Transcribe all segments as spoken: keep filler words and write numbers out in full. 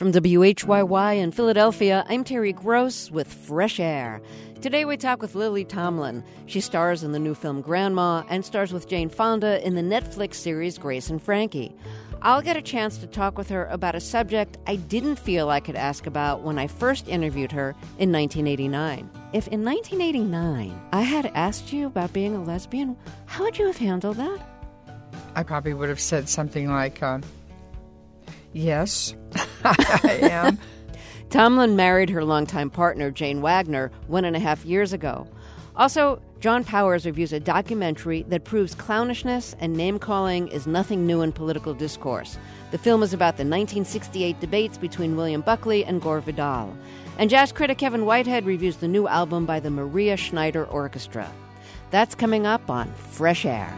From W H Y Y in Philadelphia, I'm Terry Gross with Fresh Air. Today we talk with Lily Tomlin. She stars in the new film Grandma and stars with Jane Fonda in the Netflix series Grace and Frankie. I'll get a chance to talk with her about a subject I didn't feel I could ask about when I first interviewed her in nineteen eighty-nine. If in nineteen eighty-nine I had asked you about being a lesbian, how would you have handled that? I probably would have said something like, uh, yes, I am. Tomlin married her longtime partner, Jane Wagner, one and a half years ago. Also, John Powers reviews a documentary that proves clownishness and name-calling is nothing new in political discourse. The film is about the nineteen sixty-eight debates between William Buckley and Gore Vidal. And jazz critic Kevin Whitehead reviews the new album by the Maria Schneider Orchestra. That's coming up on Fresh Air.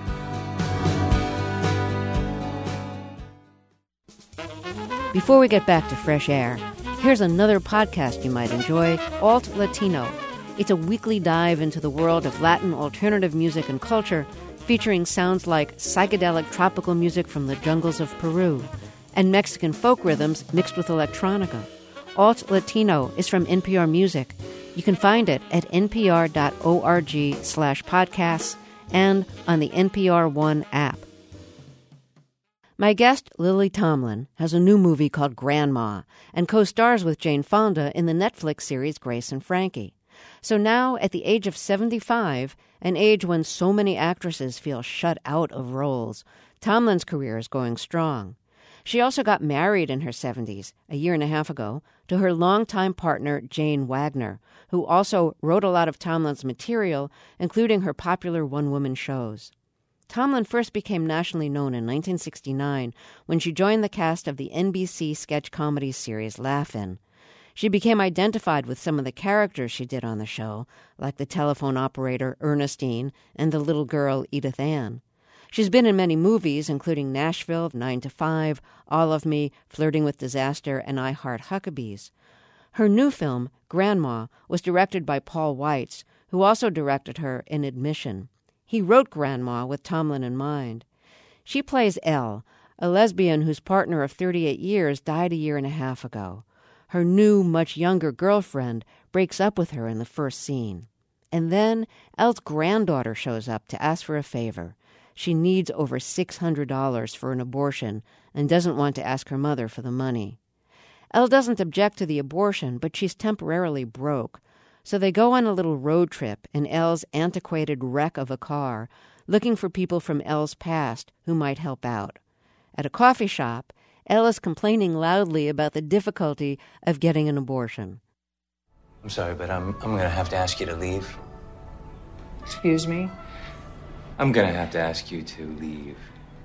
Before we get back to Fresh Air, here's another podcast you might enjoy, Alt Latino. It's a weekly dive into the world of Latin alternative music and culture, featuring sounds like psychedelic tropical music from the jungles of Peru and Mexican folk rhythms mixed with electronica. Alt Latino is from N P R Music. You can find it at npr.org slash podcasts and on the N P R One app. My guest, Lily Tomlin, has a new movie called Grandma and co-stars with Jane Fonda in the Netflix series Grace and Frankie. So now, at the age of seventy-five, an age when so many actresses feel shut out of roles, Tomlin's career is going strong. She also got married in her seventies, a year and a half ago, to her longtime partner, Jane Wagner, who also wrote a lot of Tomlin's material, including her popular one-woman shows. Tomlin first became nationally known in nineteen sixty-nine when she joined the cast of the N B C sketch comedy series Laugh-In. She became identified with some of the characters she did on the show, like the telephone operator Ernestine and the little girl Edith Ann. She's been in many movies, including Nashville, Nine to Five, All of Me, Flirting with Disaster, and I Heart Huckabees. Her new film, Grandma, was directed by Paul Weitz, who also directed her in Admission. He wrote Grandma with Tomlin in mind. She plays Elle, a lesbian whose partner of thirty-eight years died a year and a half ago. Her new, much younger girlfriend breaks up with her in the first scene. And then Elle's granddaughter shows up to ask for a favor. She needs over six hundred dollars for an abortion and doesn't want to ask her mother for the money. Elle doesn't object to the abortion, but she's temporarily broke. So they go on a little road trip in Elle's antiquated wreck of a car, looking for people from Elle's past who might help out. At a coffee shop, Elle is complaining loudly about the difficulty of getting an abortion. I'm sorry, but I'm I'm gonna have to ask you to leave. Excuse me? I'm gonna have to ask you to leave.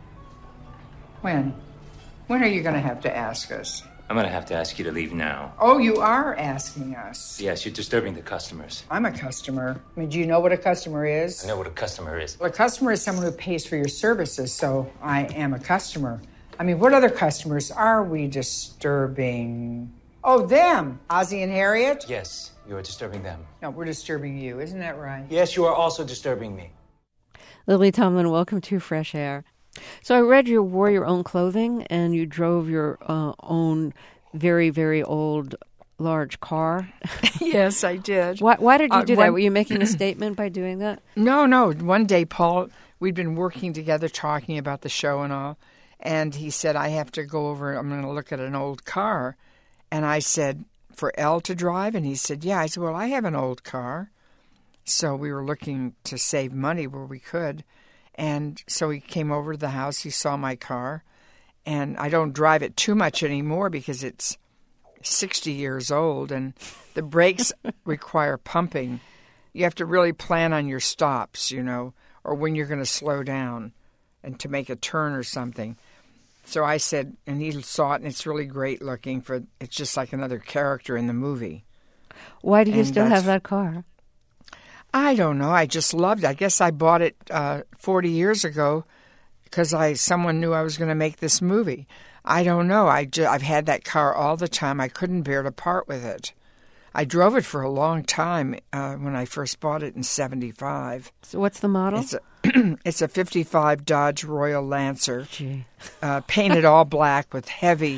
When? When are you going to have to ask us? I'm gonna have to ask you to leave now. Oh, you are asking us. Yes, you're disturbing the customers. I'm a customer. I mean, do you know what a customer is? I know what a customer is. Well, a customer is someone who pays for your services, so I am a customer. I mean, what other customers are we disturbing? Oh, them. Ozzie and Harriet? Yes, you are disturbing them. No, we're disturbing you. Isn't that right? Yes, you are also disturbing me. Lily Tomlin, welcome to Fresh Air. So I read you wore your own clothing and you drove your uh, own very, very old, large car. Yes, I did. Why, why did you do uh, that? one... Were you making a statement by doing that? No, no. One day, Paul, we'd been working together talking about the show and all, and he said, I have to go over, I'm going to look at an old car. And I said, for Elle to drive? And he said, yeah. I said, well, I have an old car. So we were looking to save money where we could. And so he came over to the house, he saw my car, and I don't drive it too much anymore because it's sixty years old, and the brakes require pumping. You have to really plan on your stops, you know, or when you're going to slow down and to make a turn or something. So I said, and he saw it, and it's really great looking. For it's just like another character in the movie. Why do you and still have that car? I don't know. I just loved it. I guess I bought it uh, forty years ago because I someone knew I was going to make this movie. I don't know. I ju- I've had that car all the time. I couldn't bear to part with it. I drove it for a long time uh, when I first bought it in seventy-five. So what's the model? It's a, it's a fifty-five Dodge Royal Lancer, Gee. uh, painted all black with heavy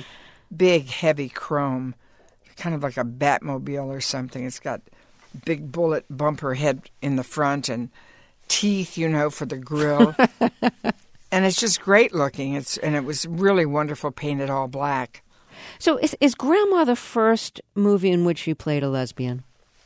big, heavy chrome, kind of like a Batmobile or something. It's got big bullet bumper head in the front and teeth, you know, for the grill. And it's just great looking. It's and it was really wonderful, painted all black. So is, is Grandma the first movie in which you played a lesbian?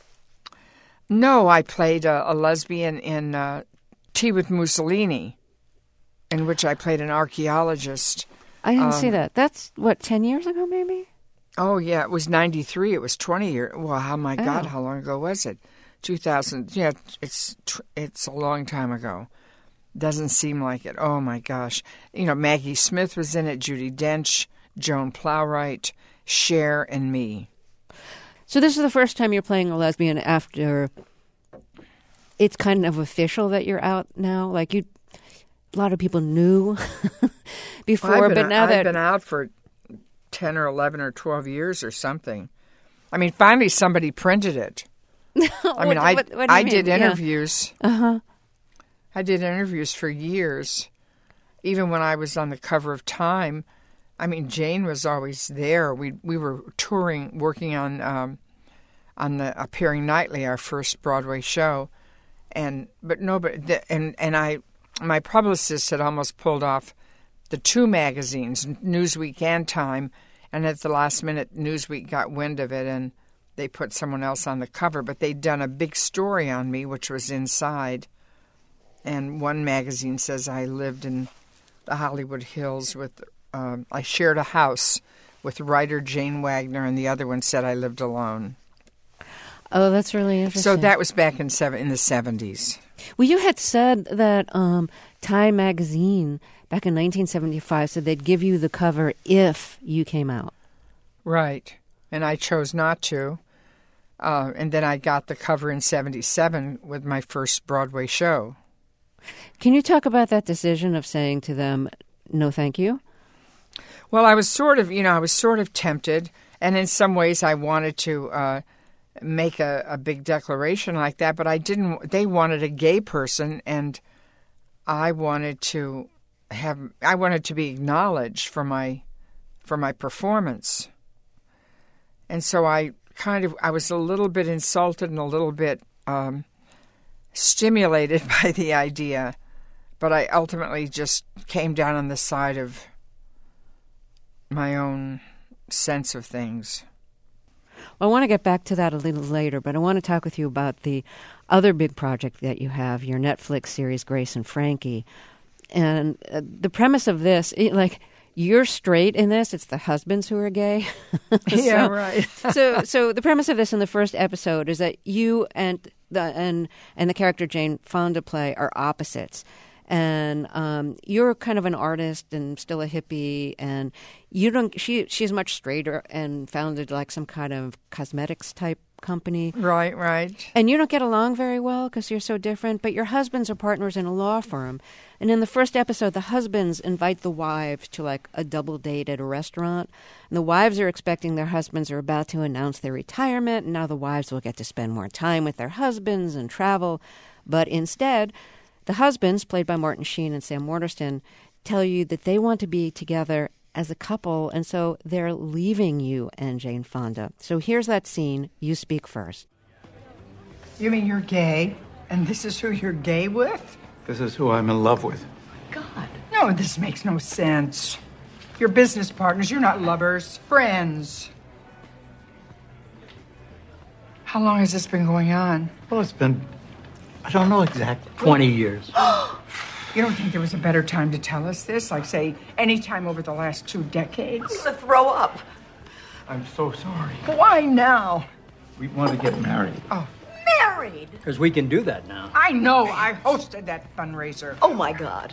No, I played a, a lesbian in uh, Tea with Mussolini, in which I played an archaeologist. I didn't um, see that. That's, what, ten years ago maybe? Oh, yeah, it was ninety-three. It was twenty years. Well, oh, my God, Oh. how long ago was it? two thousand. Yeah, it's it's a long time ago. Doesn't seem like it. Oh, my gosh. You know, Maggie Smith was in it, Judi Dench, Joan Plowright, Cher, and me. So this is the first time you're playing a lesbian after it's kind of official that you're out now? Like, you, a lot of people knew before, Well, I've been, but now I've that... been out for ten or eleven or twelve years or something. I mean, finally somebody printed it. I mean, What- I what- what do you I did mean? Yeah. interviews. Uh-huh. I did interviews for years. Even when I was on the cover of Time, I mean, Jane was always there. We we were touring, working on um, on the Appearing Nightly, our first Broadway show, and but no, but the, and and I, my publicist had almost pulled off the two magazines, Newsweek and Time, and at the last minute, Newsweek got wind of it and they put someone else on the cover. But they'd done a big story on me, which was inside. And one magazine says I lived in the Hollywood Hills with, um, I shared a house with writer Jane Wagner, and the other one said I lived alone. Oh, that's really interesting. So that was back in seven, in the seventies. Well, you had said that um, Time magazine back in nineteen seventy-five said they'd give you the cover if you came out. Right. And I chose not to. Uh, and then I got the cover in seventy-seven with my first Broadway show. Can you talk about that decision of saying to them, no, thank you? Well, I was sort of, you know, I was sort of tempted. And in some ways I wanted to uh, make a, a big declaration like that. But I didn't. They wanted a gay person, and I wanted to have, I wanted to be acknowledged for my, for my performance. And so I kind of, I was a little bit insulted and a little bit um, stimulated by the idea, but I ultimately just came down on the side of my own sense of things. Well, I want to get back to that a little later, but I want to talk with you about the other big project that you have, your Netflix series, Grace and Frankie. And uh, the premise of this, it, like, you're straight in this. It's the husbands who are gay. Yeah, So- right. so, so the premise of this in the first episode is that you and the and and the character Jane Fonda play are opposites, and um, you're kind of an artist and still a hippie, and you don't. She she's much straighter and founded like some kind of cosmetics type company. Right, right. And you don't get along very well because you're so different, but your husbands are partners in a law firm. And in the first episode, the husbands invite the wives to like a double date at a restaurant. And the wives are expecting their husbands are about to announce their retirement, and now the wives will get to spend more time with their husbands and travel. But instead, the husbands, played by Martin Sheen and Sam Waterston, tell you that they want to be together as a couple, and so they're leaving you and Jane Fonda. So here's that scene. You speak first. You mean you're gay, and this is who you're gay with? This is who I'm in love with. God. No, this makes no sense. You're business partners. You're not lovers. Friends. How long has this been going on? Well, it's been, I don't know exactly, twenty years. You don't think there was a better time to tell us this? Like, say, any time over the last two decades? I'm gonna throw up. I'm so sorry. Why now? We want to get married. Oh, Married. Because we can do that now. I know. I hosted that fundraiser. Oh my God.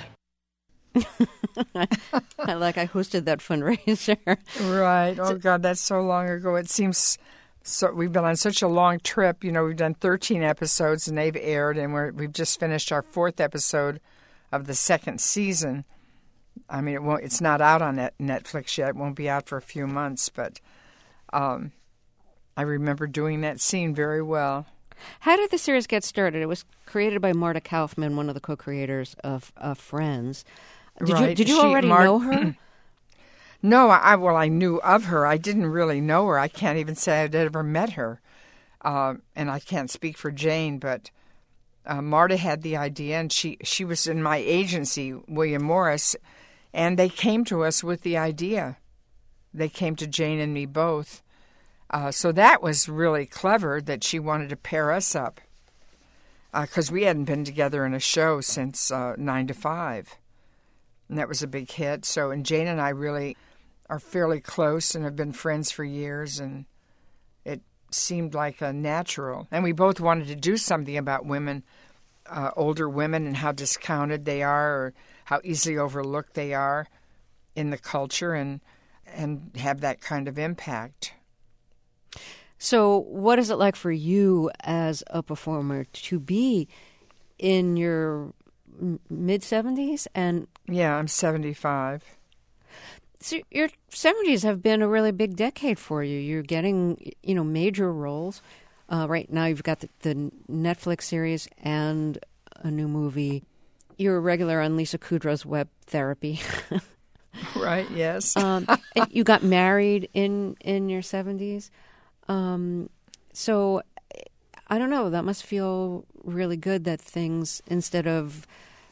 I like I hosted that fundraiser. Right. Oh, God, that's so long ago. It seems so. We've been on such a long trip. You know, we've done thirteen episodes, and they've aired, and we're, we've just finished our fourth episode of the second season. I mean, it won't. It's not out on net, Netflix yet. It won't be out for a few months, but um, I remember doing that scene very well. How did the series get started? It was created by Marta Kaufman, one of the co-creators of, of Friends. Did Right. you did you She- already Mar- know her? No, I well, I knew of her. I didn't really know her. I can't even say I'd ever met her. Uh, and I can't speak for Jane, but uh, Marta had the idea, and she, she was in my agency, William Morris, and they came to us with the idea. They came to Jane and me both. Uh, so that was really clever that she wanted to pair us up, because uh, we hadn't been together in a show since uh, nine to five. And that was a big hit. So, and Jane and I really are fairly close and have been friends for years, and it seemed like a natural. And we both wanted to do something about women, uh, older women, and how discounted they are or how easily overlooked they are in the culture, and and have that kind of impact. So what is it like for you as a performer to be in your mid-seventies? And yeah, I'm seventy-five. So your seventies have been a really big decade for you. You're getting, you know, major roles. Uh, right now you've got the, the Netflix series and a new movie. You're a regular on Lisa Kudrow's Web Therapy. Right, yes. um, you got married in, in your seventies. Um, so I don't know, that must feel really good that things, instead of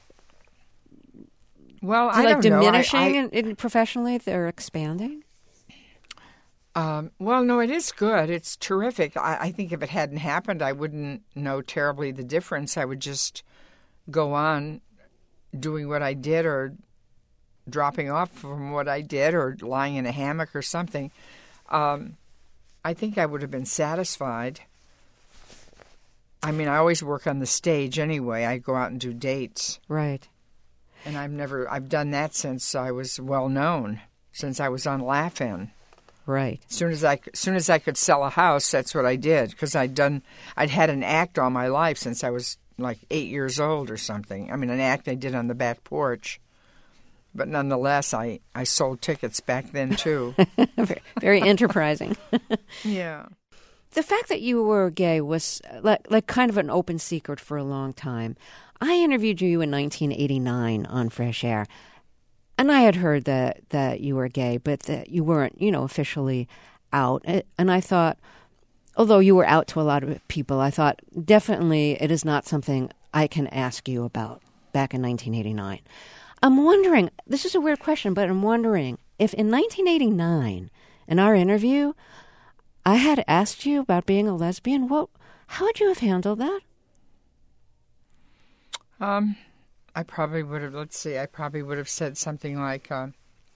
well, I like don't diminishing know. I, I, in, in professionally, they're expanding? Um, well, no, it is good. It's terrific. I, I think if it hadn't happened, I wouldn't know terribly the difference. I would just go on doing what I did, or dropping off from what I did, or lying in a hammock or something. Um, I think I would have been satisfied. I mean, I always work on the stage anyway. I go out and do dates. Right. And I've never, I've done that since I was well known, since I was on Laugh-In. Right. As soon as I, as soon as I could sell a house, that's what I did, because I'd done, I'd had an act all my life since I was like eight years old or something. I mean, an act I did on the back porch. But nonetheless, I, I sold tickets back then, too. very, very enterprising. Yeah. The fact that you were gay was like, like kind of an open secret for a long time. I interviewed you in nineteen eighty-nine on Fresh Air, and I had heard that, that you were gay, but that you weren't, you know, officially out. And I thought, although you were out to a lot of people, I thought definitely it is not something I can ask you about back in nineteen eighty-nine. I'm wondering, this is a weird question, but I'm wondering if in nineteen eighty-nine, in our interview, I had asked you about being a lesbian, what, how would you have handled that? Um, I probably would have, let's see, I probably would have said something like, uh,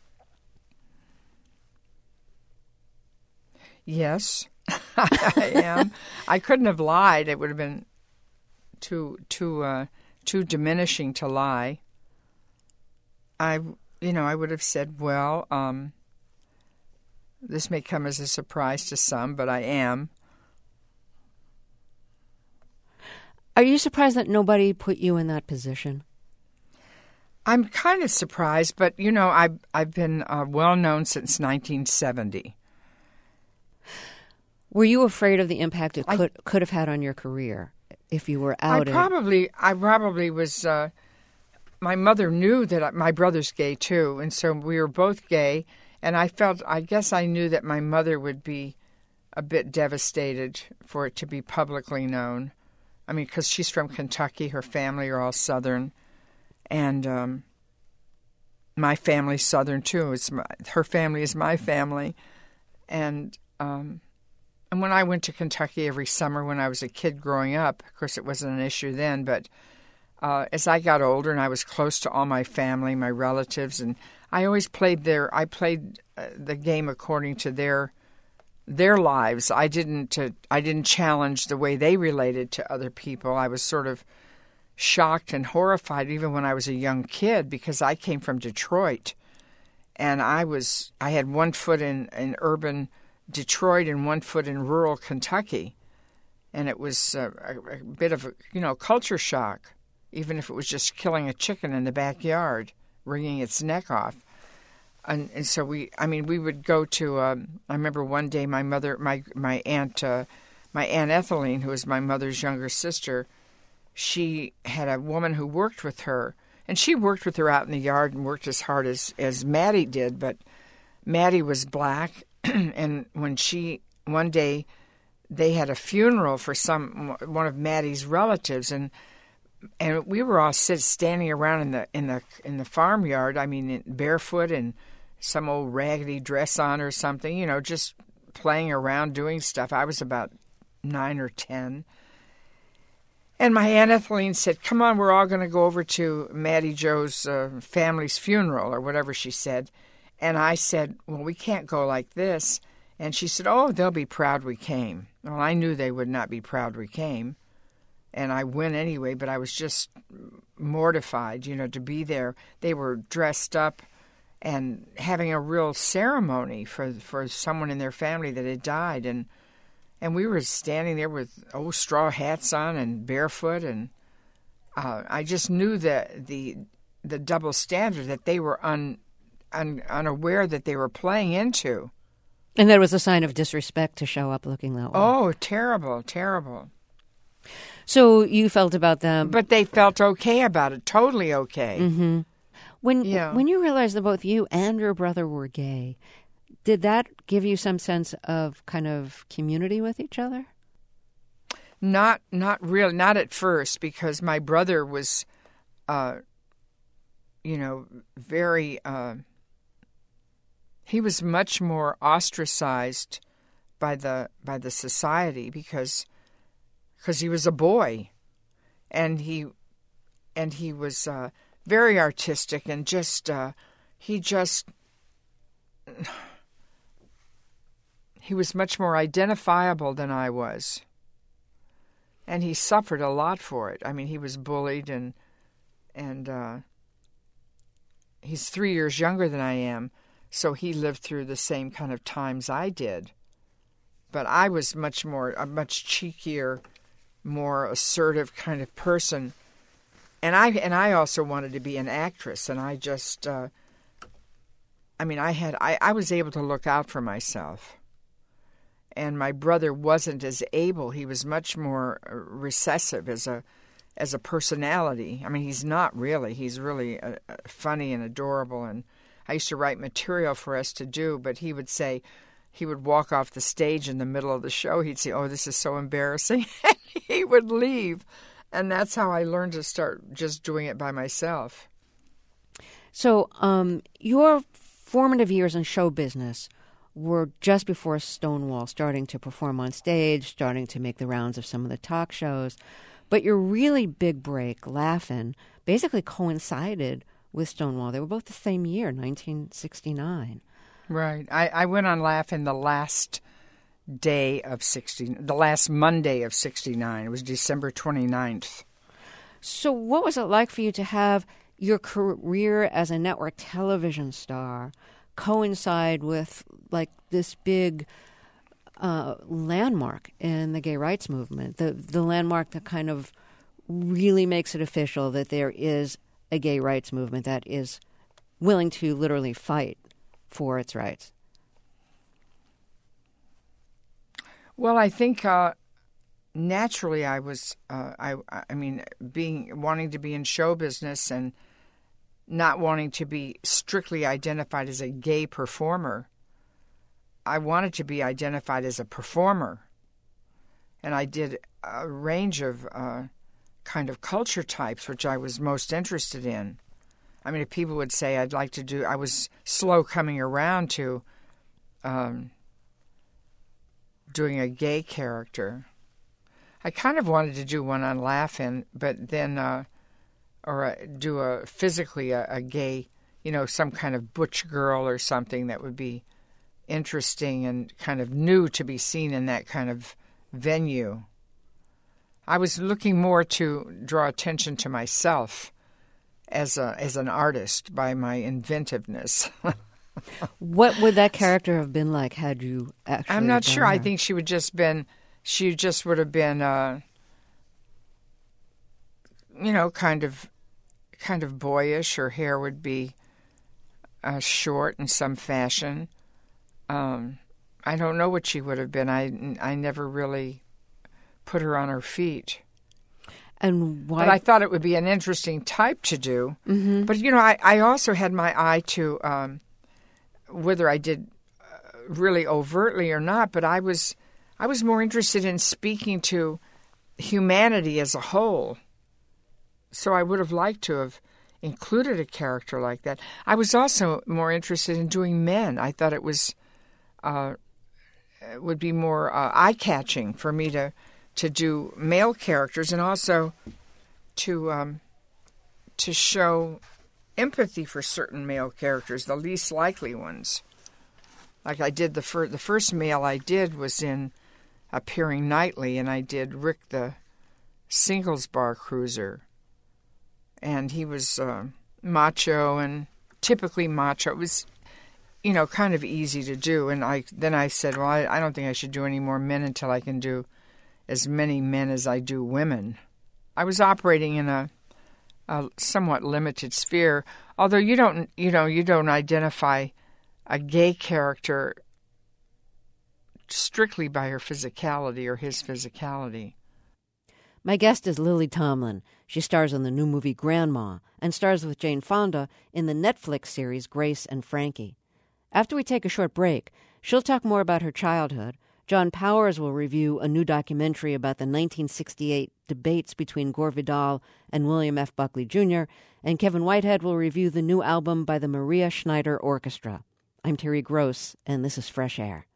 yes, I am. I couldn't have lied. It would have been too, too, uh, too diminishing to lie. I, you know, I would have said, well, um, this may come as a surprise to some, but I am. Are you surprised that nobody put you in that position? I'm kind of surprised, but, you know, I've, I've been uh, well-known since nineteen seventy. Were you afraid of the impact it I, could could have had on your career if you were outed? I probably, I probably was... Uh, my mother knew that I, my brother's gay, too, and so we were both gay, and I felt, I guess I knew that my mother would be a bit devastated for it to be publicly known. I mean, because she's from Kentucky, her family are all Southern, and um, my family's Southern, too. It's my, her family is my family, and um, and when I went to Kentucky every summer when I was a kid growing up, of course it wasn't an issue then, but uh, as I got older and I was close to all my family, my relatives, and I always played their, I played uh, the game according to their their lives. I didn't uh, I didn't challenge the way they related to other people. I was sort of shocked and horrified even when I was a young kid, because I came from Detroit, and I was I had one foot in, in urban Detroit and one foot in rural Kentucky, and it was a, a, a bit of a, you know, culture shock, even if it was just killing a chicken in the backyard, wringing its neck off. And, and so we, I mean, we would go to, um, I remember one day my mother, my my aunt, uh, my Aunt Etheline, who was my mother's younger sister, she had a woman who worked with her, and she worked with her out in the yard and worked as hard as, as Maddie did, but Maddie was black, and when she, one day, they had a funeral for some one of Maddie's relatives, and and we were all sit, standing around in the in the in the farmyard. I mean, barefoot and some old raggedy dress on or something, you know, just playing around doing stuff. I was about nine or ten. And my Aunt Etheline said, come on, we're all going to go over to Maddie Joe's uh, family's funeral, or whatever she said. And I said, well, we can't go like this. And she said, oh, they'll be proud we came. Well, I knew they would not be proud we came. And I went anyway, but I was just mortified, you know, to be there. They were dressed up and having a real ceremony for for someone in their family that had died. And and we were standing there with old straw hats on and barefoot. And uh, I just knew that the the double standard that they were un, un, unaware that they were playing into. And that was a sign of disrespect to show up looking that way. Oh, terrible, terrible. So you felt about them. But they felt okay about it, totally okay. Mm-hmm. When Yeah. when you realized that both you and your brother were gay, did that give you some sense of kind of community with each other? Not not really, not at first, because my brother was, uh, you know, very, uh, he was much more ostracized by the by the society because because he was a boy, and he and he was uh, very artistic and just uh, he just he was much more identifiable than I was. And he suffered a lot for it. I mean, he was bullied, and and uh, he's three years younger than I am, so he lived through the same kind of times I did. But I was much more, a much cheekier, more assertive kind of person. And I and I also wanted to be an actress, and I just, uh, I mean, I had, I, I was able to look out for myself. And my brother wasn't as able. He was much more recessive as a as a personality. I mean, he's not really. He's really uh, funny and adorable. And I used to write material for us to do, but he would say, he would walk off the stage in the middle of the show. He'd say, oh, this is so embarrassing. And he would leave. And that's how I learned to start just doing it by myself. So um, your formative years in show business were just before Stonewall, starting to perform on stage, starting to make the rounds of some of the talk shows. But your really big break, Laugh-In, basically coincided with Stonewall. They were both the same year, nineteen sixty-nine. Right. I, I went on Laugh-In the last day of sixty, the last Monday of sixty-nine. It was December twenty-ninth. So what was it like for you to have your career as a network television star coincide with like this big uh, landmark in the gay rights movement, the the landmark that kind of really makes it official that there is a gay rights movement that is willing to literally fight for its rights? Well, I think uh, naturally I was, uh, I, I mean, being wanting to be in show business and not wanting to be strictly identified as a gay performer, I wanted to be identified as a performer. And I did a range of uh, kind of culture types, which I was most interested in. I mean, if people would say I'd like to do, I was slow coming around to um, doing a gay character. I kind of wanted to do one on Laugh-In, but then... Uh, or a, do a physically a, a gay, you know, some kind of butch girl or something that would be interesting and kind of new to be seen in that kind of venue. I was looking more to draw attention to myself as a as an artist by my inventiveness. What would that character have been like had you actually I'm not done sure. her? I think she would just been, she just would have been, uh, you know, kind of, kind of boyish. Her hair would be uh, short in some fashion. Um, I don't know what she would have been. I, I never really put her on her feet. And why? But I thought it would be an interesting type to do. Mm-hmm. But, you know, I, I also had my eye to um, whether I did uh, really overtly or not, but I was I was more interested in speaking to humanity as a whole. So I would have liked to have included a character like that. I was also more interested in doing men. I thought it was uh, it would be more uh, eye-catching for me to to do male characters, and also to um, to show empathy for certain male characters, the least likely ones. Like I did the first the first male I did was in Appearing Nightly, and I did Rick the singles bar cruiser. And he was uh, macho and typically macho. It was, you know, kind of easy to do. And I then I said, well, I, I don't think I should do any more men until I can do as many men as I do women. I was operating in a, a somewhat limited sphere, although you don't, you know, you don't identify a gay character strictly by her physicality or his physicality. My guest is Lily Tomlin. She stars in the new movie Grandma and stars with Jane Fonda in the Netflix series Grace and Frankie. After we take a short break, she'll talk more about her childhood. John Powers will review a new documentary about the nineteen sixty-eight debates between Gore Vidal and William F. Buckley Junior, and Kevin Whitehead will review the new album by the Maria Schneider Orchestra. I'm Terry Gross, and this is Fresh Air.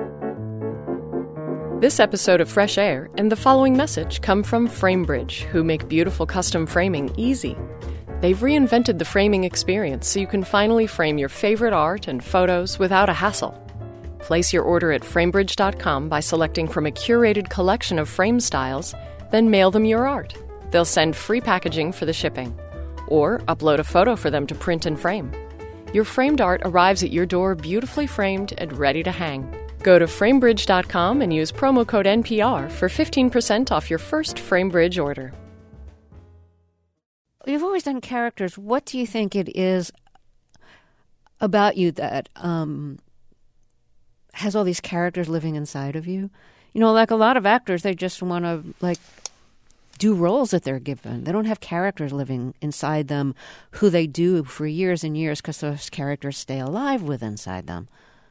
This episode of Fresh Air and the following message come from FrameBridge, who make beautiful custom framing easy. They've reinvented the framing experience so you can finally frame your favorite art and photos without a hassle. Place your order at framebridge dot com by selecting from a curated collection of frame styles, then mail them your art. They'll send free packaging for the shipping, or upload a photo for them to print and frame. Your framed art arrives at your door beautifully framed and ready to hang. Go to framebridge dot com and use promo code N P R for fifteen percent off your first FrameBridge order. You've always done characters. What do you think it is about you that um, has all these characters living inside of you? You know, like a lot of actors, they just want to, like, do roles that they're given. They don't have characters living inside them who they do for years and years because those characters stay alive with inside them.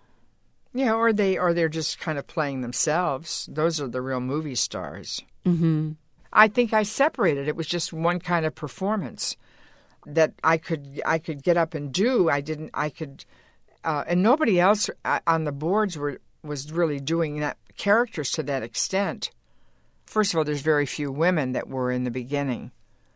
Yeah, or they or they're just kind of playing themselves. Those are the real movie stars. Mm-hmm. I think I separated. It was just one kind of performance that I could I could get up and do. I didn't. I could, uh, and nobody else on the boards were was really doing that characters to that extent. First of all, there's very few women that were in the beginning.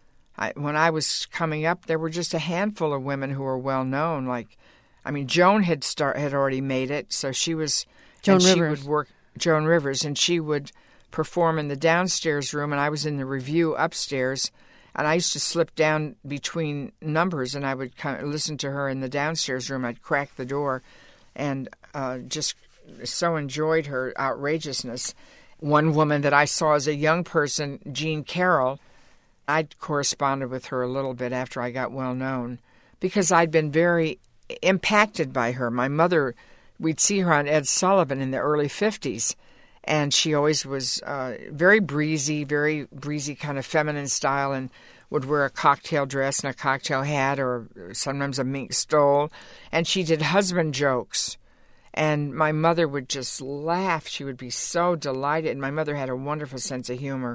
I, when I was coming up, there were just a handful of women who were well known, like. I mean, Joan had start had already made it, so she was. Joan and Rivers. She would work Joan Rivers, and she would perform in the downstairs room, and I was in the review upstairs, and I used to slip down between numbers, and I would kind of listen to her in the downstairs room. I'd crack the door, and uh, just so enjoyed her outrageousness. One woman that I saw as a young person, Jean Carroll, I'd corresponded with her a little bit after I got well known, because I'd been very impacted by her. My mother, we'd see her on Ed Sullivan in the early fifties, and she always was uh, very breezy, very breezy kind of feminine style, and would wear a cocktail dress and a cocktail hat or sometimes a mink stole, and she did husband jokes. And my mother would just laugh. She would be so delighted. And my mother had a wonderful sense of humor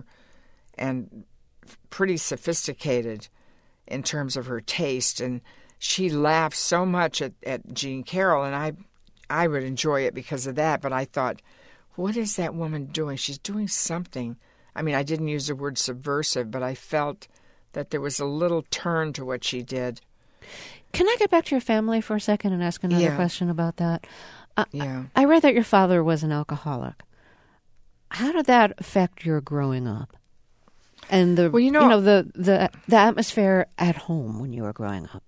and pretty sophisticated in terms of her taste, and she laughed so much at, at Jean Carroll, and I I would enjoy it because of that. But I thought, what is that woman doing? She's doing something. I mean, I didn't use the word subversive, but I felt that there was a little turn to what she did. Can I get back to your family for a second and ask another Yeah. question about that? Uh, Yeah. I read that your father was an alcoholic. How did that affect your growing up? And the Well, you know- you know the, the the atmosphere at home when you were growing up.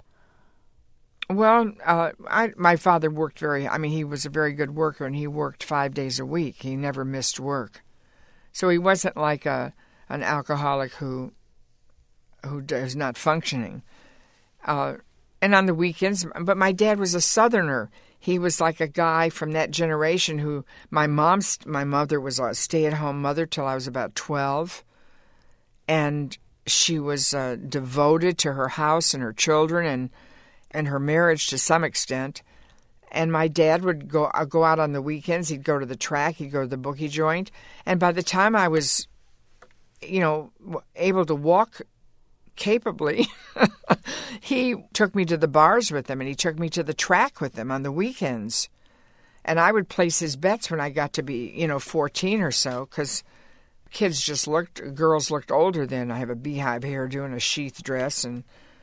Well, uh, I, my father worked very, I mean, he was a very good worker, and he worked five days a week. He never missed work. So he wasn't like a an alcoholic who who is not functioning. Uh, and on the weekends, but my dad was a Southerner. He was like a guy from that generation who, my mom's, my mother was a stay-at-home mother till I was about twelve. And she was uh, devoted to her house and her children and and her marriage to some extent. And my dad would go uh, go out on the weekends. He'd go to the track. He'd go to the bookie joint. And by the time I was, you know, able to walk capably, he took me to the bars with him, and he took me to the track with him on the weekends. And I would place his bets when I got to be, you know, fourteen or so, because kids just looked, girls looked older then. I have a beehive hairdo and a sheath dress, and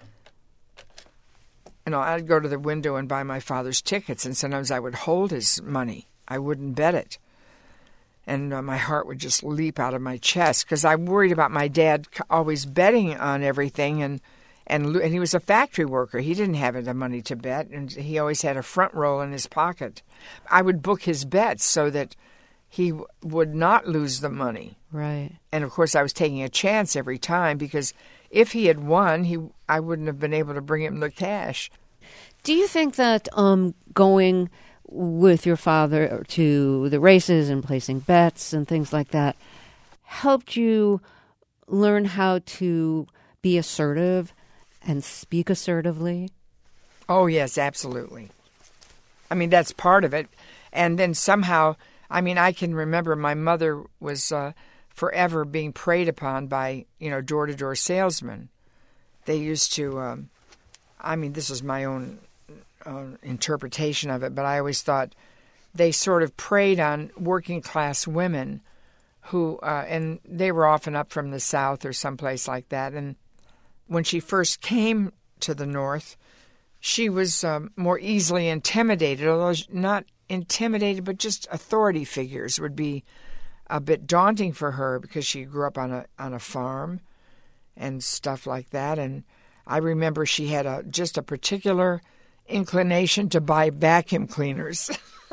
you know, I'd go to the window and buy my father's tickets, and sometimes I would hold his money. I wouldn't bet it. And uh, my heart would just leap out of my chest because I worried about my dad always betting on everything, and, and and he was a factory worker. He didn't have the money to bet, and he always had a front roll in his pocket. I would book his bets so that he w- would not lose the money. Right. And, of course, I was taking a chance every time because if he had won, he I wouldn't have been able to bring him the cash. Do you think that um, going with your father to the races and placing bets and things like that helped you learn how to be assertive and speak assertively? Oh, yes, absolutely. I mean, that's part of it. And then somehow, I mean, I can remember my mother was uh, forever being preyed upon by, you know, door-to-door salesmen. They used to, um, I mean, this is my own uh, interpretation of it, but I always thought they sort of preyed on working-class women who, uh, and they were often up from the South or someplace like that. And when she first came to the North, she was um, more easily intimidated, although not intimidated, but just authority figures would be a bit daunting for her because she grew up on a on a farm and stuff like that. And I remember she had a just a particular inclination to buy vacuum cleaners.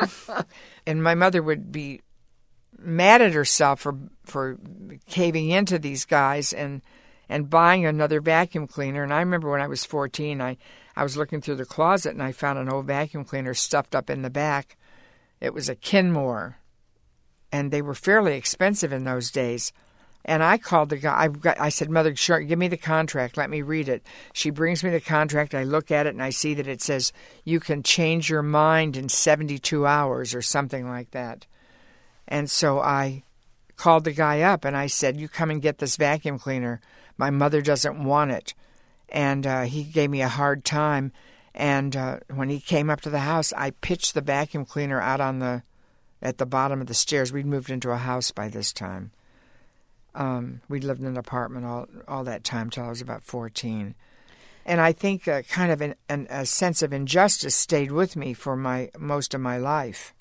And my mother would be mad at herself for for caving into these guys and and buying another vacuum cleaner. And I remember when I was fourteen, I, I was looking through the closet and I found an old vacuum cleaner stuffed up in the back. It was a Kenmore, and they were fairly expensive in those days. And I called the guy. I, got, I said, Mother, sure, give me the contract. Let me read it. She brings me the contract. I look at it, and I see that it says, you can change your mind in seventy-two hours or something like that. And so I called the guy up, and I said, you come and get this vacuum cleaner. My mother doesn't want it. And uh, he gave me a hard time. And uh, when he came up to the house, I pitched the vacuum cleaner out on the at the bottom of the stairs. We'd moved into a house by this time. Um, we'd lived in an apartment all all that time till I was about fourteen. And I think uh, kind of an, an, a sense of injustice stayed with me for my most of my life.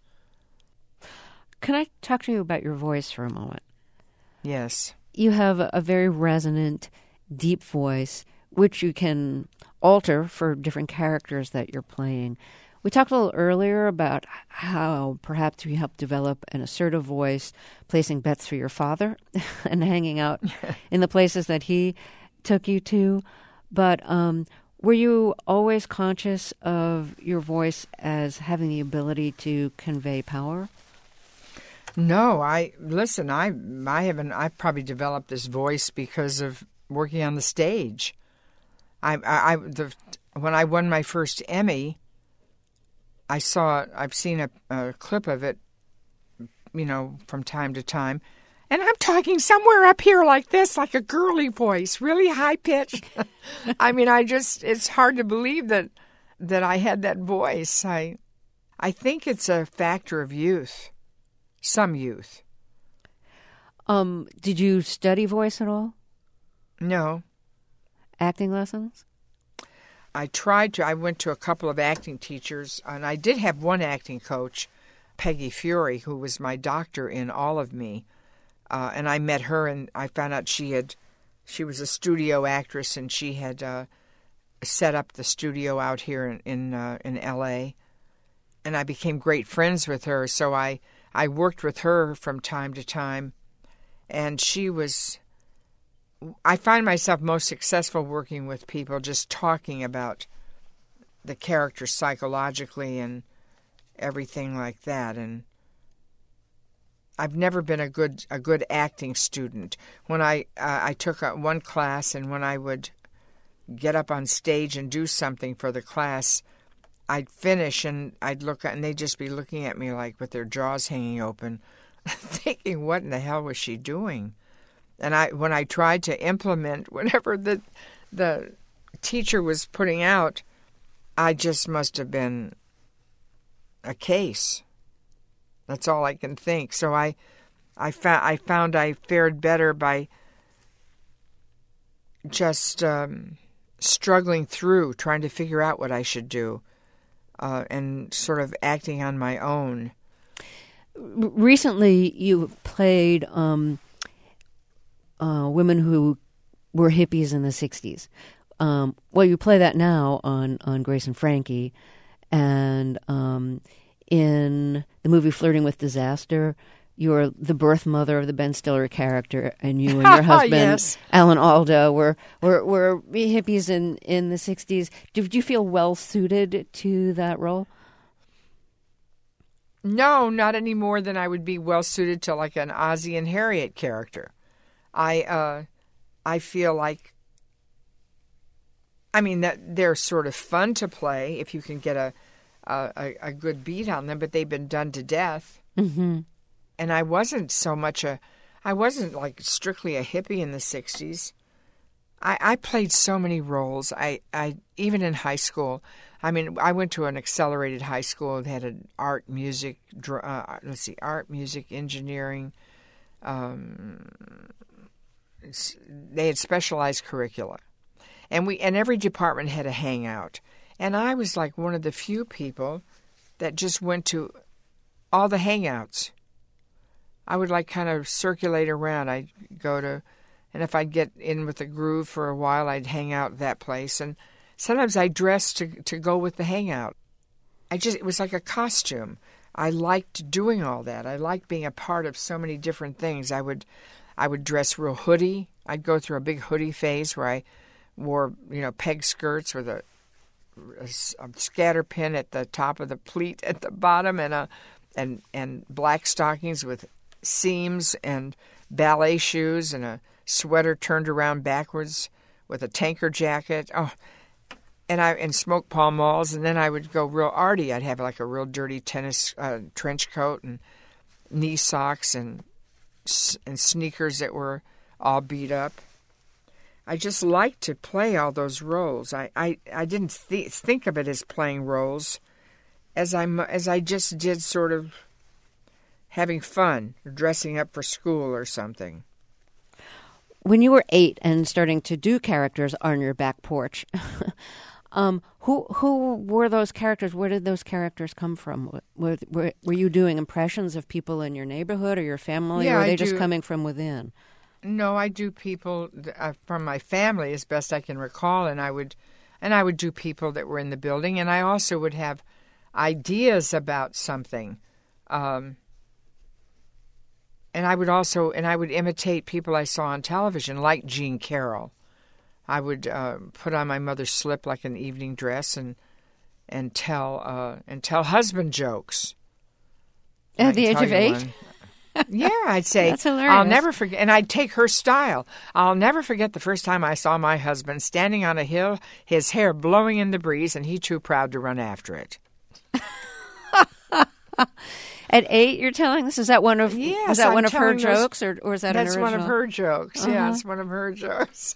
Can I talk to you about your voice for a moment? Yes. You have a very resonant, deep voice, which you can alter for different characters that you're playing. We talked a little earlier about how perhaps you helped develop an assertive voice, placing bets for your father and hanging out in the places that he took you to. But um, were you always conscious of your voice as having the ability to convey power? No, I listen. I I haven't. I probably developed this voice because of working on the stage. I I, I the when I won my first Emmy, I saw. I've seen a, a clip of it, you know, from time to time, and I'm talking somewhere up here like this, like a girly voice, really high pitched. I mean, I just. It's hard to believe that that I had that voice. I I think it's a factor of youth. Some youth. Um, did you study voice at all? No. Acting lessons? I tried to. I went to a couple of acting teachers, and I did have one acting coach, Peggy Fury, who was my doctor in all of me. Uh, and I met her, and I found out she had, she was a studio actress, and she had uh, set up the studio out here in in, uh, in L A. And I became great friends with her, so I. I worked with her from time to time, and she was, I find myself most successful working with people just talking about the character psychologically and everything like that. And I've never been a good a good acting student. When I uh, I took a, one class, and when I would get up on stage and do something for the class, I'd finish and I'd look and they'd just be looking at me like with their jaws hanging open, thinking, what in the hell was she doing? And I, when I tried to implement whatever the the teacher was putting out, I just must have been a case. That's all I can think. So I, I found I found I fared better by just um, struggling through, trying to figure out what I should do, uh, and sort of acting on my own. Recently, you played um, uh, women who were hippies in the sixties. Um, well, you play that now on, on Grace and Frankie, and um, in the movie Flirting with Disaster, you're the birth mother of the Ben Stiller character, and you and your husband, yes. Alan Alda, were, were were hippies in, in the sixties. Did you feel well suited to that role? No, not any more than I would be well suited to like an Ozzie and Harriet character. I uh, I feel like, I mean, that they're sort of fun to play if you can get a a, a good beat on them, but they've been done to death. Mm-hmm. And I wasn't so much a, I wasn't like strictly a hippie in the sixties. I, I played so many roles. I, I even in high school. I mean, I went to an accelerated high school that had an art, music, uh, let's see, art, music, engineering. Um, they had specialized curricula, and we and every department had a hangout. And I was like one of the few people that just went to all the hangouts. I would like kind of circulate around. I'd go to, and if I'd get in with the groove for a while, I'd hang out at that place. And sometimes I dressed to to go with the hangout. I just, it was like a costume. I liked doing all that. I liked being a part of so many different things. I would, I would dress real hoodie. I'd go through a big hoodie phase where I wore, you know, peg skirts with a, a, a scatter pin at the top of the pleat at the bottom, and a, and and black stockings with seams and ballet shoes and a sweater turned around backwards with a tanker jacket. Oh, and I and smoke Pall Malls, and then I would go real arty. I'd have like a real dirty tennis uh, trench coat and knee socks and and sneakers that were all beat up. I just liked to play all those roles. I I, I didn't th- think of it as playing roles, as I as I just did sort of having fun, dressing up for school or something. When you were eight and starting to do characters on your back porch, um, who who were those characters? Where did those characters come from? Were, were, were you doing impressions of people in your neighborhood or your family, yeah, or were they I just do. coming from within? No, I do people uh, from my family as best I can recall, and I would, and I would do people that were in the building, and I also would have ideas about something. Um, And I would also, and I would imitate people I saw on television, like Jean Carroll. I would uh, put on my mother's slip like an evening dress and and tell uh, and tell husband jokes. At the age of eight? Yeah, I'd say, That's hilarious. I'll never forget, and I'd take her style. I'll never forget the first time I saw my husband standing on a hill, his hair blowing in the breeze, and he too proud to run after it. At eight, you're telling this? Is that one of Yes, was that I'm one of her telling those- jokes, or or is that That's an original? one of her jokes. Uh-huh. Yeah, it's one of her jokes.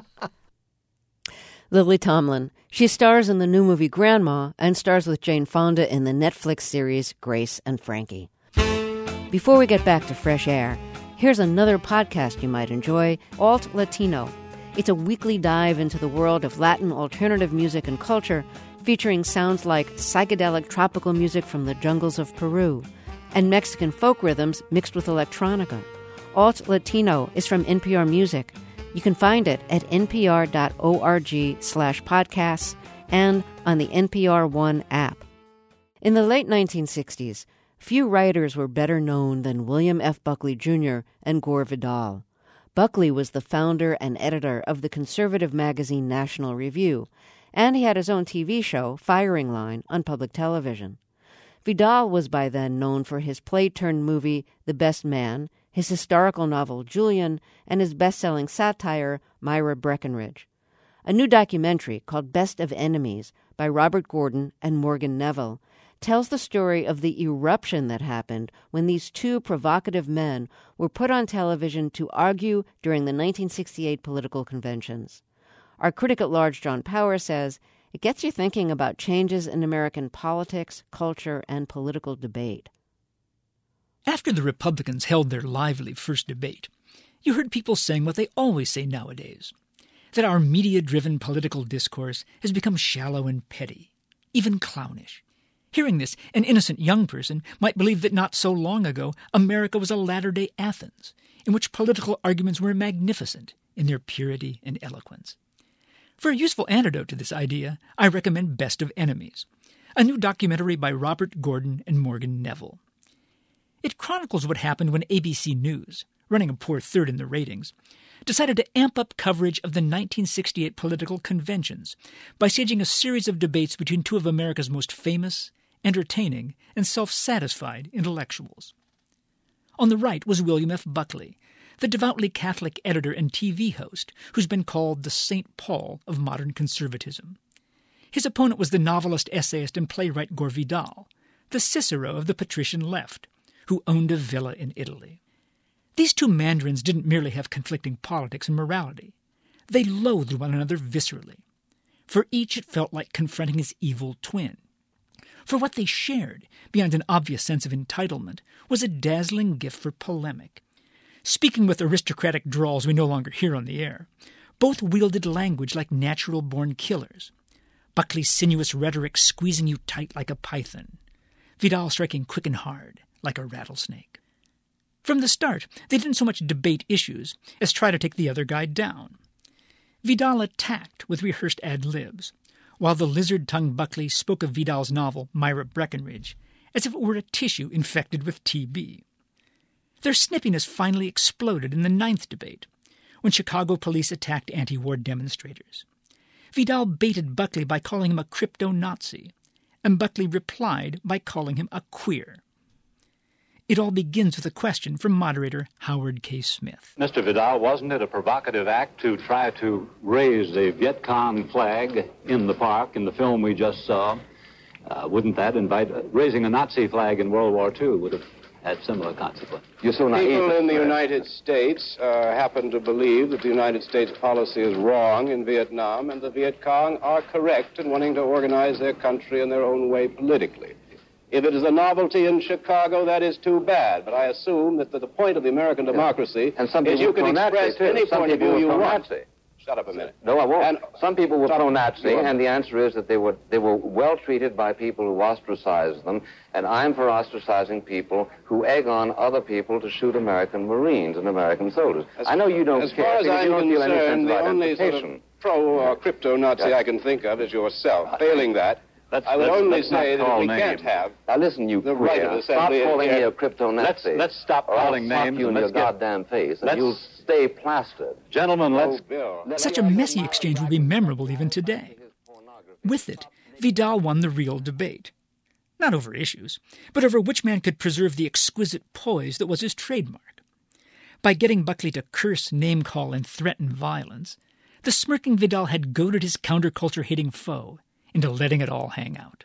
Lily Tomlin. She stars in the new movie Grandma and stars with Jane Fonda in the Netflix series Grace and Frankie. Before we get back to fresh air, here's another podcast you might enjoy, Alt Latino. It's a weekly dive into the world of Latin alternative music and culture, featuring sounds like psychedelic tropical music from the jungles of Peru and Mexican folk rhythms mixed with electronica. Alt Latino is from N P R Music. You can find it at npr.org slash podcasts and on the N P R One app. In the late nineteen sixties, few writers were better known than William F. Buckley Junior and Gore Vidal. Buckley was the founder and editor of the conservative magazine National Review, and he had his own T V show, Firing Line, on public television. Vidal was by then known for his play-turned-movie The Best Man, his historical novel Julian, and his best-selling satire Myra Breckinridge. A new documentary called Best of Enemies by Robert Gordon and Morgan Neville, tells the story of the eruption that happened when these two provocative men were put on television to argue during the nineteen sixty-eight political conventions. Our critic at large, John Power, says it gets you thinking about changes in American politics, culture, and political debate. After the Republicans held their lively first debate, you heard people saying what they always say nowadays, that our media-driven political discourse has become shallow and petty, even clownish. Hearing this, an innocent young person might believe that not so long ago America was a latter-day Athens, in which political arguments were magnificent in their purity and eloquence. For a useful antidote to this idea, I recommend Best of Enemies, a new documentary by Robert Gordon and Morgan Neville. It chronicles what happened when A B C News, running a poor third in the ratings, decided to amp up coverage of the nineteen sixty-eight political conventions by staging a series of debates between two of America's most famous, entertaining, and self-satisfied intellectuals. On the right was William F. Buckley, the devoutly Catholic editor and T V host who's been called the Saint Paul of modern conservatism. His opponent was the novelist, essayist, and playwright Gore Vidal, the Cicero of the patrician left, who owned a villa in Italy. These two mandarins didn't merely have conflicting politics and morality. They loathed one another viscerally. For each it felt like confronting his evil twin. For what they shared, beyond an obvious sense of entitlement, was a dazzling gift for polemic. Speaking with aristocratic drawls we no longer hear on the air, both wielded language like natural-born killers. Buckley's sinuous rhetoric squeezing you tight like a python. Vidal striking quick and hard like a rattlesnake. From the start, they didn't so much debate issues as try to take the other guy down. Vidal attacked with rehearsed ad-libs, while the lizard-tongued Buckley spoke of Vidal's novel Myra Breckinridge as if it were a tissue infected with T B. Their snippiness finally exploded in the ninth debate, when Chicago police attacked anti-war demonstrators. Vidal baited Buckley by calling him a crypto-Nazi, and Buckley replied by calling him a queer. It all begins with a question from moderator Howard K. Smith. Mister Vidal, wasn't it a provocative act to try to raise the Viet Cong flag in the park in the film we just saw? Uh, wouldn't that invite... Uh, raising a Nazi flag in World War Two would have had similar consequences. You're so naive. People in the United States uh, happen to believe that the United States policy is wrong in Vietnam, and the Viet Cong are correct in wanting to organize their country in their own way politically. If it is a novelty in Chicago, that is too bad. But I assume that the, the point of the American democracy and some is you can express any some point of view you want. Nazi. Shut up a minute. No, I won't. And some people were pro-Nazi, and the answer is that they were they were well treated by people who ostracized them, and I'm for ostracizing people who egg on other people to shoot American Marines and American soldiers. As, I know you don't as care. As far as I'm you don't feel any sense concerned, of the only sort of pro or crypto-Nazi I can think of is yourself. Failing that, Let's, I would let's, only let's say that we names. can't have now listen, you the queer. right of Stop assembly. calling me a crypto-Nazi. Let's, let's stop calling I'll names. You in your get, goddamn face, and you'll stay plastered. Gentlemen, let's... Oh, Such a messy exchange will be memorable even today. With it, Vidal won the real debate. Not over issues, but over which man could preserve the exquisite poise that was his trademark. By getting Buckley to curse, name-call, and threaten violence, the smirking Vidal had goaded his counterculture-hating foe into letting it all hang out.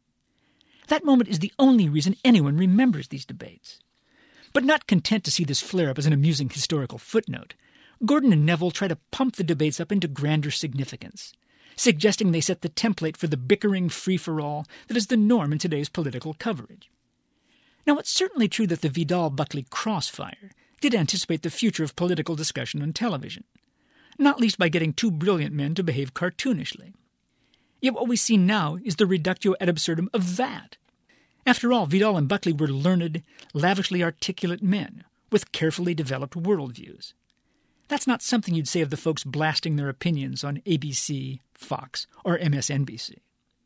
That moment is the only reason anyone remembers these debates. But not content to see this flare-up as an amusing historical footnote, Gordon and Neville try to pump the debates up into grander significance, suggesting they set the template for the bickering free-for-all that is the norm in today's political coverage. Now, it's certainly true that the Vidal-Buckley crossfire did anticipate the future of political discussion on television, not least by getting two brilliant men to behave cartoonishly. Yet what we see now is the reductio ad absurdum of that. After all, Vidal and Buckley were learned, lavishly articulate men with carefully developed worldviews. That's not something you'd say of the folks blasting their opinions on A B C, Fox, or M S N B C.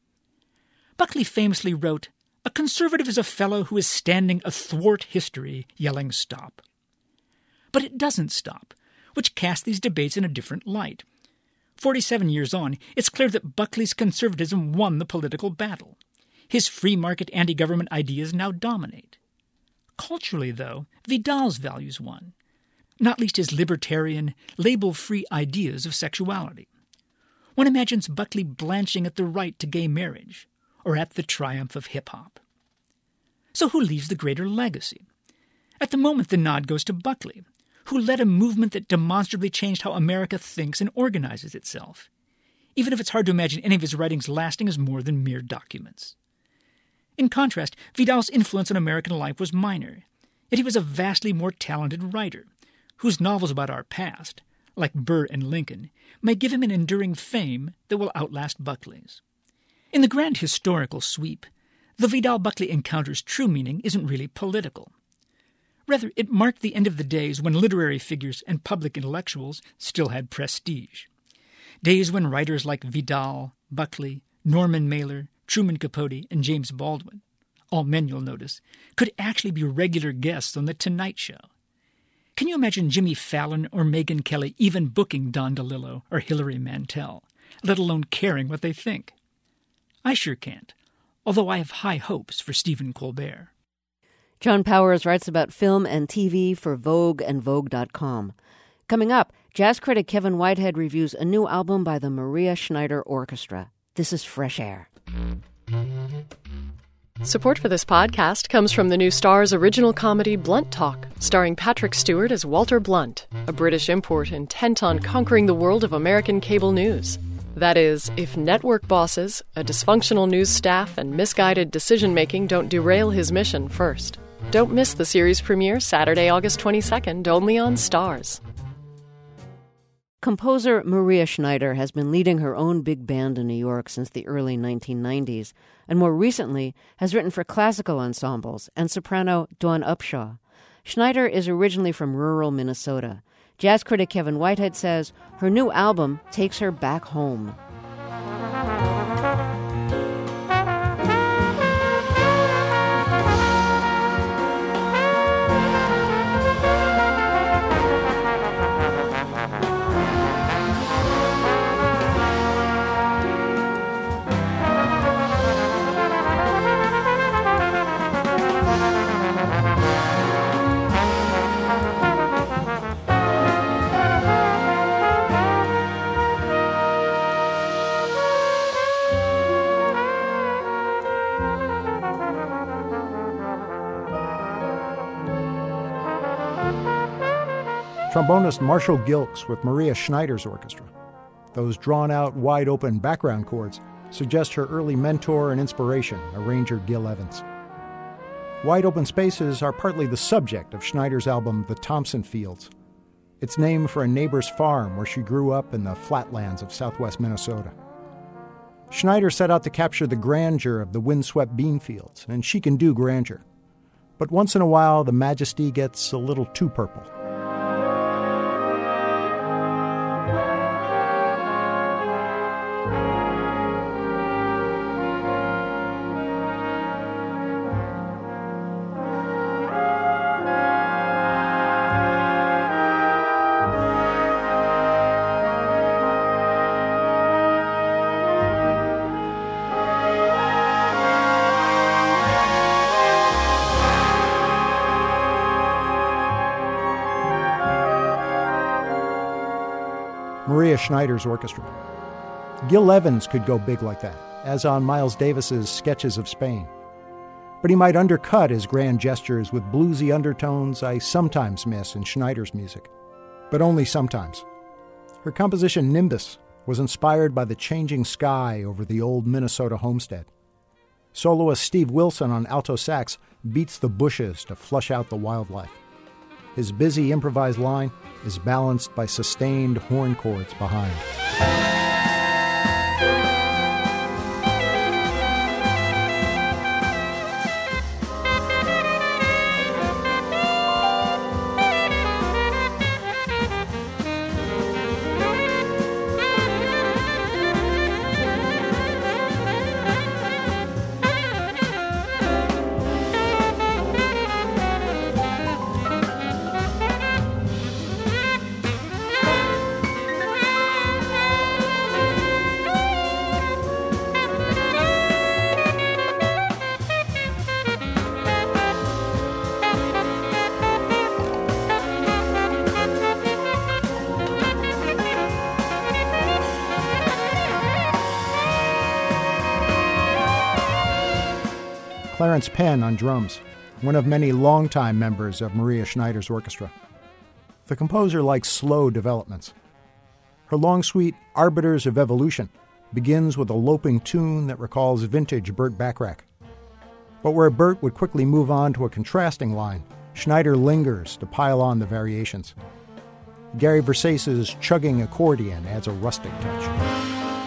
Buckley famously wrote, "A conservative is a fellow who is standing athwart history yelling stop." But it doesn't stop, which casts these debates in a different light. Forty-seven years on, it's clear that Buckley's conservatism won the political battle. His free-market anti-government ideas now dominate. Culturally, though, Vidal's values won, not least his libertarian, label-free ideas of sexuality. One imagines Buckley blanching at the right to gay marriage, or at the triumph of hip-hop. So who leaves the greater legacy? At the moment, the nod goes to Buckley, who led a movement that demonstrably changed how America thinks and organizes itself, even if it's hard to imagine any of his writings lasting as more than mere documents. In contrast, Vidal's influence on American life was minor, yet he was a vastly more talented writer, whose novels about our past, like Burr and Lincoln, may give him an enduring fame that will outlast Buckley's. In the grand historical sweep, the Vidal-Buckley encounter's true meaning isn't really political. Rather, it marked the end of the days when literary figures and public intellectuals still had prestige. Days when writers like Vidal, Buckley, Norman Mailer, Truman Capote, and James Baldwin, all men you'll notice, could actually be regular guests on The Tonight Show. Can you imagine Jimmy Fallon or Megyn Kelly even booking Don DeLillo or Hilary Mantel, let alone caring what they think? I sure can't, although I have high hopes for Stephen Colbert. John Powers writes about film and T V for Vogue and Vogue dot com. Coming up, jazz critic Kevin Whitehead reviews a new album by the Maria Schneider Orchestra. This is Fresh Air. Support for this podcast comes from the new Starz original comedy Blunt Talk, starring Patrick Stewart as Walter Blunt, a British import intent on conquering the world of American cable news. That is, if network bosses, a dysfunctional news staff, and misguided decision-making don't derail his mission first. Don't miss the series premiere Saturday, August twenty-second, only on Starz. Composer Maria Schneider has been leading her own big band in New York since the early nineteen nineties, and more recently has written for classical ensembles and soprano Dawn Upshaw. Schneider is originally from rural Minnesota. Jazz critic Kevin Whitehead says her new album takes her back home. Trombonist Marshall Gilkes with Maria Schneider's orchestra. Those drawn-out, wide-open background chords suggest her early mentor and inspiration, arranger Gil Evans. Wide-open spaces are partly the subject of Schneider's album The Thompson Fields. It's named for a neighbor's farm where she grew up in the flatlands of southwest Minnesota. Schneider set out to capture the grandeur of the windswept bean fields, and she can do grandeur. But once in a while, the majesty gets a little too purple. Maria Schneider's orchestra. Gil Evans could go big like that, as on Miles Davis's Sketches of Spain. But he might undercut his grand gestures with bluesy undertones I sometimes miss in Schneider's music. But only sometimes. Her composition Nimbus was inspired by the changing sky over the old Minnesota homestead. Soloist Steve Wilson on alto sax beats the bushes to flush out the wildlife. His busy improvised line is balanced by sustained horn chords behind. Clarence Penn on drums, one of many longtime members of Maria Schneider's orchestra. The composer likes slow developments. Her long suite, Arbiters of Evolution, begins with a loping tune that recalls vintage Burt Bacharach. But where Burt would quickly move on to a contrasting line, Schneider lingers to pile on the variations. Gary Versace's chugging accordion adds a rustic touch.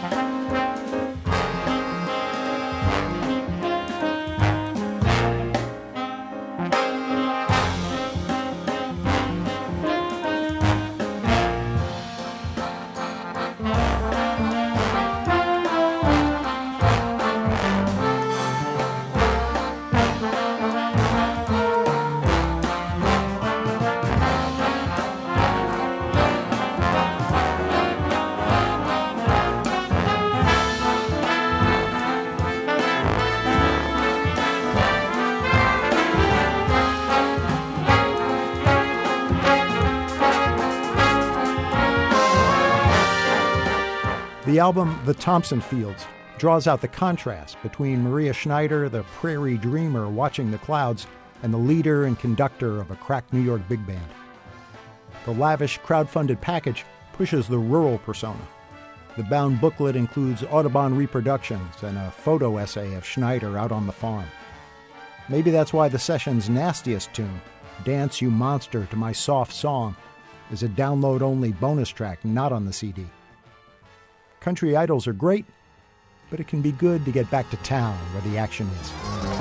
The album The Thompson Fields draws out the contrast between Maria Schneider, the prairie dreamer watching the clouds, and the leader and conductor of a crack New York big band. The lavish crowd-funded package pushes the rural persona. The bound booklet includes Audubon reproductions and a photo essay of Schneider out on the farm. Maybe that's why the session's nastiest tune, Dance You Monster to My Soft Song, is a download-only bonus track not on the C D. Country idols are great, but it can be good to get back to town where the action is.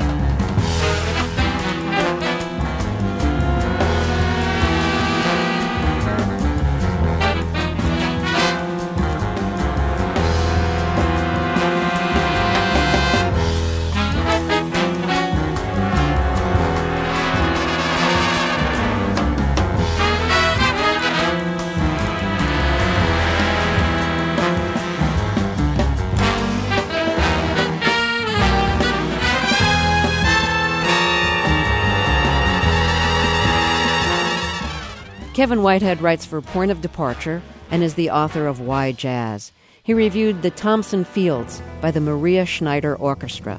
Kevin Whitehead writes for Point of Departure and is the author of Why Jazz. He reviewed The Thompson Fields by the Maria Schneider Orchestra.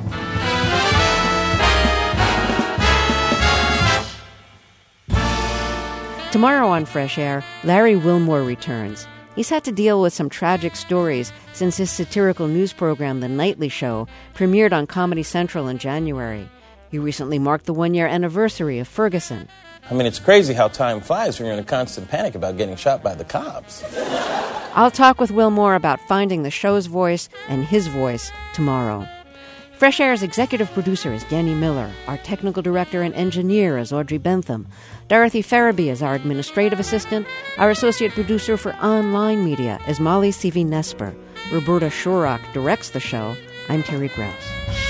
Tomorrow on Fresh Air, Larry Wilmore returns. He's had to deal with some tragic stories since his satirical news program, The Nightly Show, premiered on Comedy Central in January. He recently marked the one-year anniversary of Ferguson. I mean, it's crazy how time flies when you're in a constant panic about getting shot by the cops. I'll talk with Wilmore about finding the show's voice and his voice tomorrow. Fresh Air's executive producer is Danny Miller. Our technical director and engineer is Audrey Bentham. Dorothy Farabee is our administrative assistant. Our associate producer for online media is Molly Seavey-Nesper. Roberta Shorrock directs the show. I'm Terry Grouse.